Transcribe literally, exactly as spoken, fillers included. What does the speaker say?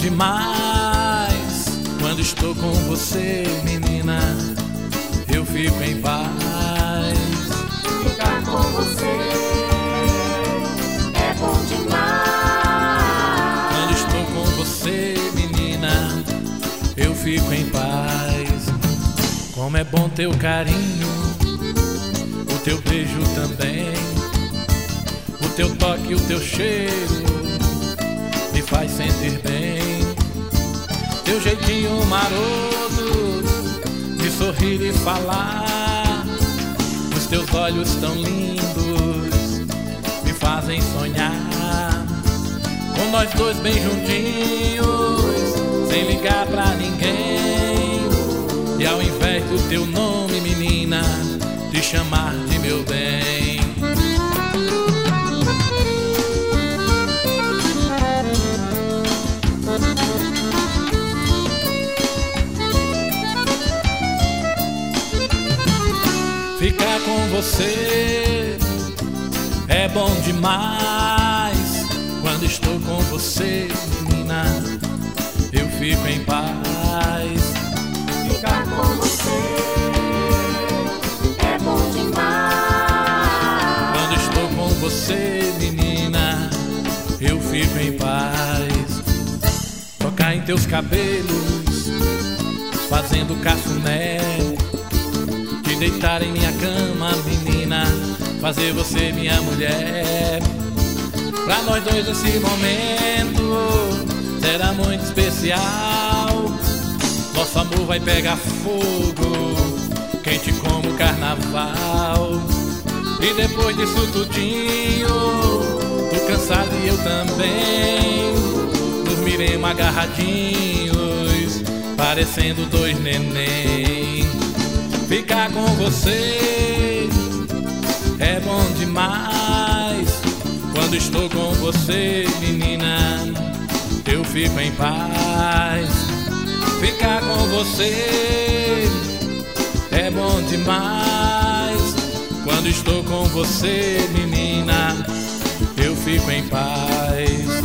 demais. Quando estou com você, menina, eu fico em paz. Ficar com você é bom demais. Quando estou com você, menina, eu fico em paz. Como é bom teu carinho, o teu beijo também, o teu toque, o teu cheiro me faz sentir bem. Teu jeitinho maroto de sorrir e falar, os teus olhos tão lindos me fazem sonhar. Com nós dois bem juntinhos, sem ligar pra ninguém, e ao invés do teu nome, menina, te chamar de meu bem. Ficar com você é bom demais. Quando estou com você, menina, eu fico em paz. Ficar com você é bom demais. Quando estou com você, menina, eu fico em paz. Tocar em teus cabelos, fazendo cafuné, te deitar em minha cama, menina, fazer você minha mulher. Pra nós dois esse momento será muito especial. Nosso amor vai pegar fogo, quente como o carnaval. E depois disso tudinho, tô cansado e eu também, dormiremos agarradinhos, parecendo dois neném. Ficar com você é bom demais. Quando estou com você, menina, eu fico em paz. Ficar com você é bom demais. Quando estou com você, menina, eu fico em paz.